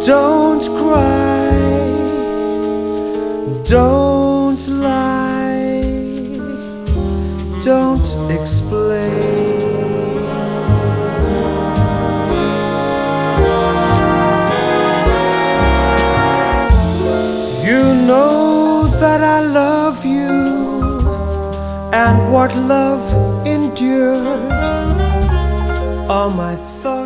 Don't cry, don't lie, don't explain. You know that I love you, and what love endures. All my thoughts